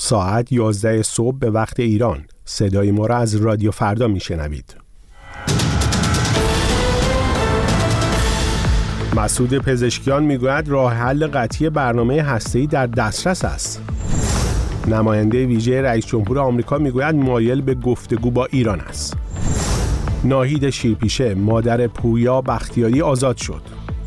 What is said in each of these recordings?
ساعت 11 صبح به وقت ایران. صدای ما را از رادیو فردا میشنوید. مسعود پزشکیان میگوید راه حل قطعی برنامه هسته‌ای در دسترس است. نماینده ویژه رئیس جمهور آمریکا میگوید مایل به گفتگو با ایران است. ناهید شیرپیشه مادر پویا بختیاری آزاد شد.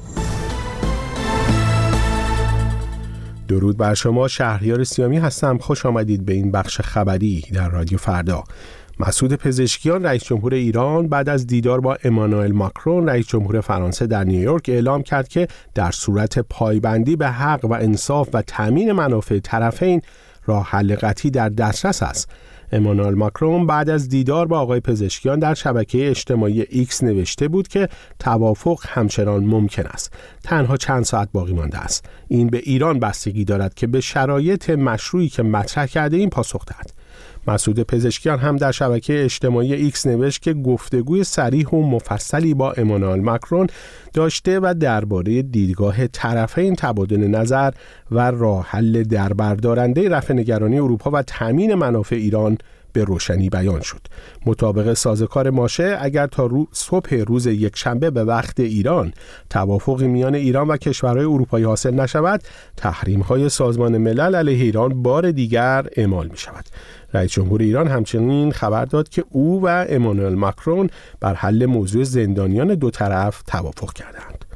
درود بر شما، شهریار سیامی هستم. خوش آمدید به این بخش خبری در رادیو فردا. مسعود پزشکیان رئیس جمهور ایران بعد از دیدار با امانوئل ماکرون رئیس جمهور فرانسه در نیویورک اعلام کرد که در صورت پایبندی به حق و انصاف و تامین منافع طرفین راه حل قطعی در دسترس است. امانوئل ماکرون بعد از دیدار با آقای پزشکیان در شبکه اجتماعی ایکس نوشته بود که توافق همچنان ممکن است. تنها چند ساعت باقی مانده است. این به ایران بستگی دارد که به شرایط مشروعی که مطرح کرده این پاسخ دهد. مسعود پزشکیان هم در شبکه اجتماعی ایکس نوشت که گفتگوی صریح و مفصلی با امانوئل ماکرون داشته و درباره دیدگاه طرفین تبادل نظر و راه حل دربردارنده رفع نگرانی اروپا و تامین منافع ایران به روشنی بیان شد. مطابق سازوکار ماشه اگر تا صبح روز یکشنبه به وقت ایران توافقی میان ایران و کشورهای اروپایی حاصل نشود، تحریم‌های سازمان ملل علیه ایران بار دیگر اعمال می شود. رئیس جمهور ایران همچنین خبر داد که او و امانوئل ماکرون بر حل موضوع زندانیان دو طرف توافق کردند.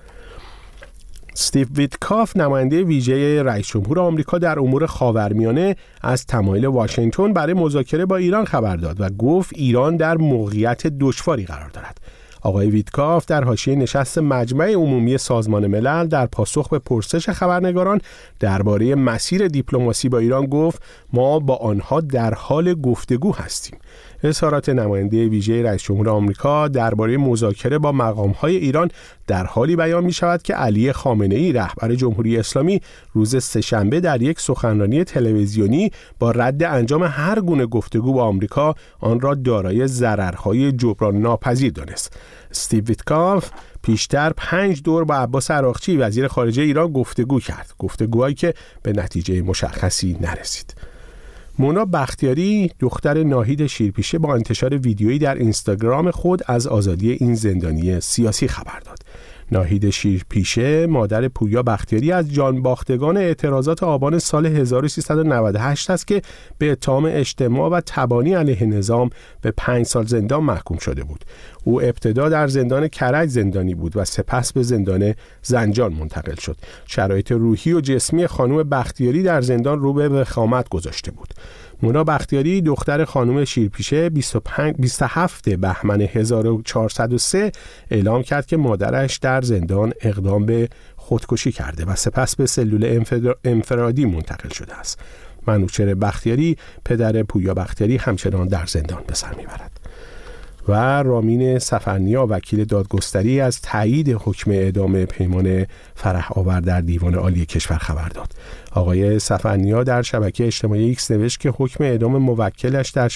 استیو ویتکاف نماینده ویژه رئیس جمهور آمریکا در امور خاورمیانه از تمایل واشنگتن برای مذاکره با ایران خبر داد و گفت ایران در موقعیت دشواری قرار دارد. آقای ویتکاف در حاشیه نشست مجمع عمومی سازمان ملل در پاسخ به پرسش خبرنگاران درباره مسیر دیپلماسی با ایران گفت ما با آنها در حال گفتگو هستیم. اظهارات نماینده ویژه رئیس جمهور آمریکا درباره مذاکره با مقام‌های ایران در حالی بیان می‌شود که علی خامنه‌ای رهبر جمهوری اسلامی روز سه‌شنبه در یک سخنرانی تلویزیونی با رد انجام هر گونه گفتگو با آمریکا آن را دارای ضررهای جبران ناپذیر دانست. استیو ویتکاف پیشتر 5 دور با عباس عراقچی وزیر خارجه ایران گفتگو کرد، گفتگوهایی که به نتیجه مشخصی نرسید. مونا بختیاری دختر ناهید شیرپیشه با انتشار ویدیویی در اینستاگرام خود از آزادی این زندانی سیاسی خبر داد. ناهید شیرپیشه مادر پویا بختیاری از جانباختگان اعتراضات آبان سال 1398 است که به اتهام اجتماع و تبانی علیه نظام به 5 سال زندان محکوم شده بود. او ابتدا در زندان کرج زندانی بود و سپس به زندان زنجان منتقل شد. شرایط روحی و جسمی خانم بختیاری در زندان رو به وخامت گذاشته بود. مونا بختیاری دختر خانم شیرپیشه 27 بهمن 1403 اعلام کرد که مادرش در زندان اقدام به خودکشی کرده و سپس به سلول انفرادی منتقل شده است. منوچهر بختیاری پدر پویا بختیاری همچنان در زندان به سر میبرد. و رامین سفرنیا وکیل دادگستری از تایید حکم اعدام پیمان فرح‌آور در دیوان عالی کشور خبر داد. آقای سفرنیا در شبکه اجتماعی ایکس نوشت که حکم اعدام موکلش در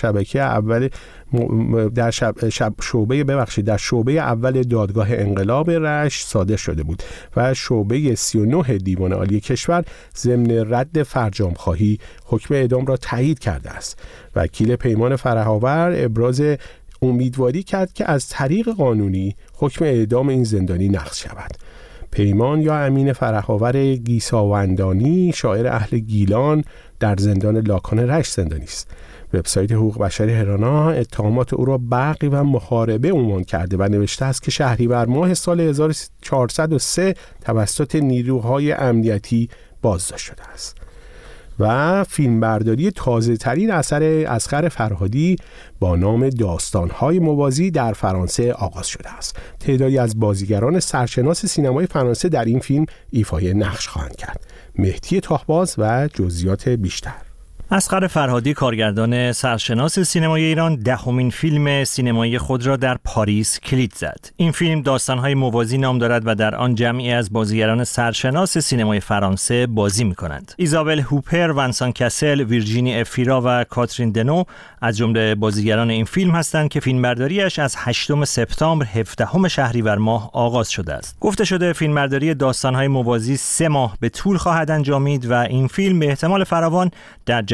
در شعبه اول دادگاه انقلاب رشت صادر شده بود و شعبه 39 دیوان عالی کشور ضمن رد فرجام‌خواهی حکم اعدام را تایید کرده است. وکیل پیمان فرح‌آور ابراز امیدواری کرد که از طریق قانونی حکم اعدام این زندانی نقض شود. پیمان یا امین فرح‌آور گیساوندانی شاعر اهل گیلان در زندان لاکان رشت زندانی است. وبسایت حقوق بشر هرانا اتهامات او را بغی و محاربه عنوان کرده و نوشته است که شهریور ماه سال 1403 توسط نیروهای امنیتی بازداشت شده است. و فیلمبرداری تازه ترین اثر اصغر فرهادی با نام داستان‌های موازی در فرانسه آغاز شده است. تعدادی از بازیگران سرشناس سینمای فرانسه در این فیلم ایفای نقش خواهند کرد. مهدی تاهباز و جزئیات بیشتر. اصغر فرهادی کارگردان سرشناس سینمای ایران 10مین فیلم سینمایی خود را در پاریس کلید زد. این فیلم داستان‌های موازی نام دارد و در آن جمعی از بازیگران سرشناس سینمای فرانسه بازی می‌کنند. ایزابل هوپر، ونسان کسل، ویرجینی افیرا و کاترین دنو از جمله بازیگران این فیلم هستند که فیلمبرداریش از 8 سپتامبر 17 شهریور ماه آغاز شده است. گفته شده فیلمبرداری داستان‌های موازی 3 ماه به طول خواهد انجامید و این فیلم به احتمال فراوان در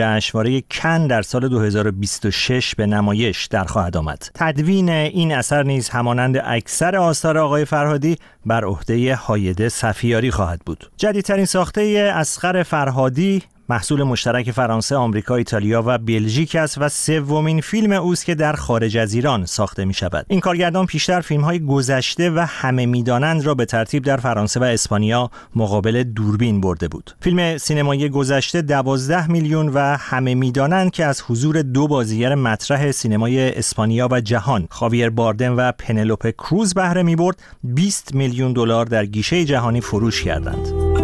جشنواره کن در سال 2026 به نمایش در خواهد آمد. تدوین این اثر نیز همانند اکثر آثار آقای فرهادی بر عهده هایده صفیاری خواهد بود. جدیدترین ساخته اصغر فرهادی محصول مشترک فرانسه، آمریکا، ایتالیا و بلژیک است و سومین فیلم اوست که در خارج از ایران ساخته می شود. این کارگردان پیشتر فیلم‌های گذشته و همه می‌دانند را به ترتیب در فرانسه و اسپانیا مقابل دوربین برده بود. فیلم سینمایی گذشته 12 میلیون و همه می‌دانند که از حضور دو بازیگر مطرح سینمای اسپانیا و جهان، خاویر باردم و پنلوپه کروز بهره می‌برد، 20 میلیون دلار در گیشه جهانی فروش کردند.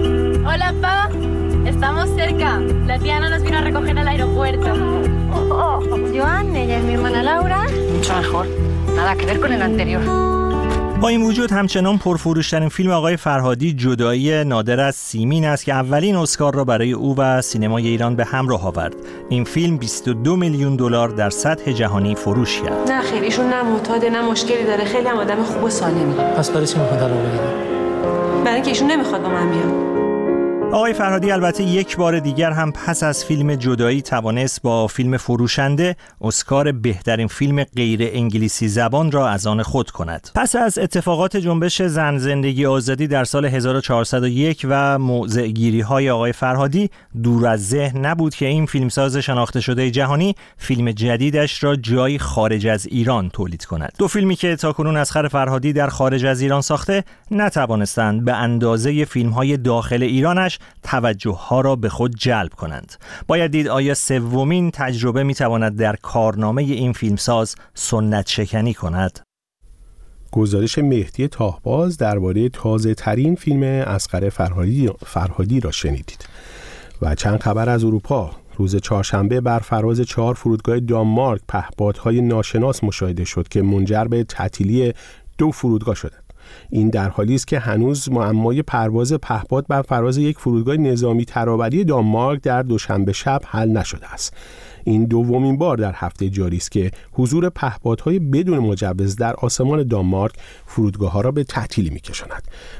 Estamos cerca. La tía Ana nos vino a recoger al aeropuerto. Joan, ella es mi hermana Laura. Mucho mejor. Nada que ver con el anterior. با این وجود همچنان پرفروشترین فیلم آقای فرهادی جدایی نادر از سیمین است که اولین اسکار را برای او و سینمای ایران به همراه آورد. این فیلم 22 میلیون دلار در سطح جهانی فروش کرد. نه خیلی ایشون نه معتاده نه مشکلی داره، خیلی هم آدم خوب و سالمی. پس برای چی میخواد طلاق بگیره؟ برای اینکه ایشون نمیخواد با من بیاد. آقای فرهادی البته یک بار دیگر هم پس از فیلم جدایی توانست با فیلم فروشنده اسکار بهترین فیلم غیر انگلیسی زبان را از آن خود کند. پس از اتفاقات جنبش زن زندگی آزادی در سال 1401 و موضع‌گیری‌های آقای فرهادی، دور از ذهن نبود که این فیلمساز شناخته شده جهانی فیلم جدیدش را جایی خارج از ایران تولید کند. دو فیلمی که تاکنون اصغر فرهادی در خارج از ایران ساخته نتوانستند به اندازه فیلم‌های داخل ایرانش توجه ها را به خود جلب کنند. باید دید آیا سومین تجربه میتواند در کارنامه این فیلمساز سنت شکنی کند. گزارش مهدی تاهباز درباره تازه ترین فیلم اصغر فرهادی را شنیدید. و چند خبر از اروپا. روز چهارشنبه بر فراز 4 فرودگاه دانمارک پهپادهای ناشناس مشاهده شد که منجر به تعطیلی 2 فرودگاه شدند. این در حالی است که هنوز معمای پرواز پهپاد بر فراز یک فرودگاه نظامی ترابری دانمارک در دوشنبه شب حل نشده است. این دومین بار در هفته جاری است که حضور پهپادهای بدون مجوز در آسمان دانمارک فرودگاه‌ها را به تعطیلی می‌کشاند.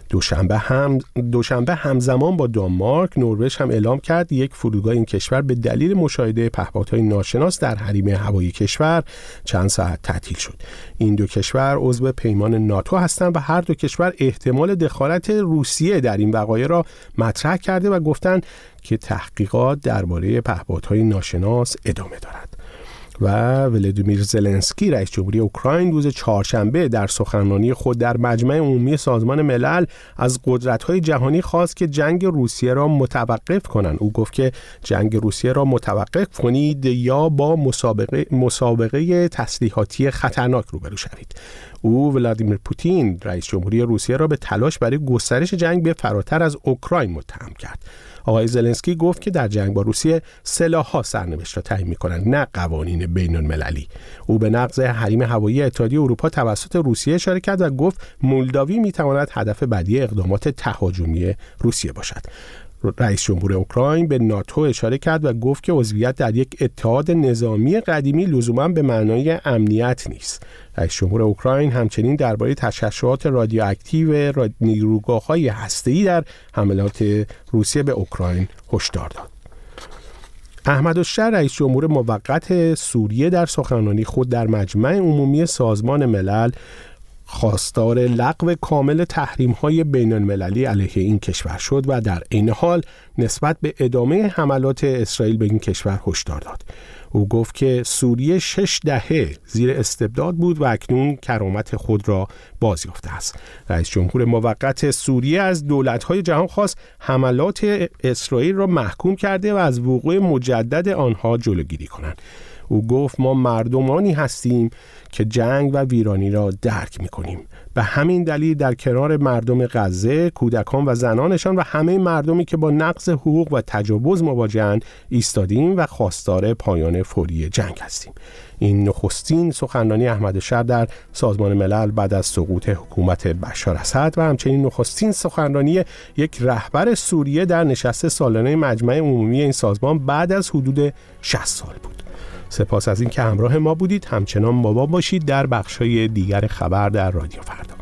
دوشنبه همزمان با دانمارک، نروژ هم اعلام کرد یک فرودگاه این کشور به دلیل مشاهده پهپادهای ناشناس در حریم هوایی کشور چند ساعت تعطیل شد. این دو کشور عضو پیمان ناتو هستند و هر دو کشور احتمال دخالت روسیه در این وقایع را مطرح کرده و گفتند که تحقیقات درباره پهپادهای ناشناس ادامه دارد. و ولادیمیر زلنسکی رئیس جمهوری اوکراین روز چهارشنبه در سخنرانی خود در مجمع عمومی سازمان ملل از قدرت‌های جهانی خواست که جنگ روسیه را متوقف کنند. او گفت که جنگ روسیه را متوقف کنید یا با مسابقه تسلیحاتی خطرناک روبرو شوید. او ولادیمیر پوتین رئیس جمهوری روسیه را به تلاش برای گسترش جنگ به فراتر از اوکراین متهم کرد. آقای زلنسکی گفت که در جنگ با روسیه سلاح‌ها سرنوشت را تعیین می‌کنند، نه قوانین بین‌المللی. او به نقض حریم هوایی اتحادیه اروپا توسط روسیه اشاره کرد و گفت مولداوی می‌تواند هدف بعدی اقدامات تهاجمی روسیه باشد. رئیس جمهور اوکراین به ناتو اشاره کرد و گفت که عضویت در یک اتحاد نظامی قدیمی لزوما به معنای امنیت نیست. رئیس جمهور اوکراین همچنین درباره تشعشعات رادیواکتیو نیروگاه‌های هسته‌ای در حملات روسیه به اوکراین هشدار داد. احمد الشر رئیس جمهور موقت سوریه در سخنرانی خود در مجمع عمومی سازمان ملل خواستار لغو کامل تحریم‌های بین‌المللی علیه این کشور شد و در عین حال نسبت به ادامه حملات اسرائیل به این کشور هشدار داد. او گفت که سوریه 6 دهه زیر استبداد بود و اکنون کرامت خود را بازیافته است. رئیس جمهور موقت سوریه از دولت‌های جهان خواست حملات اسرائیل را محکوم کرده و از وقوع مجدد آنها جلوگیری کنند. او گفت ما مردمانی هستیم که جنگ و ویرانی را درک می‌کنیم. به همین دلیل در کنار مردم غزه، کودکان و زنانشان و همه مردمی که با نقض حقوق و تجاوز مواجه‌اند ایستادیم و خواستار پایان فوری جنگ هستیم. این نخستین سخنرانی احمد الشر در سازمان ملل بعد از سقوط حکومت بشار اسد و همچنین نخستین سخنرانی یک رهبر سوریه در نشست سالانه مجمع عمومی این سازمان بعد از حدود 60 سال بود. سپاس از این که همراه ما بودید. همچنان با ما باشید در بخش‌های دیگر خبر در رادیو فردا.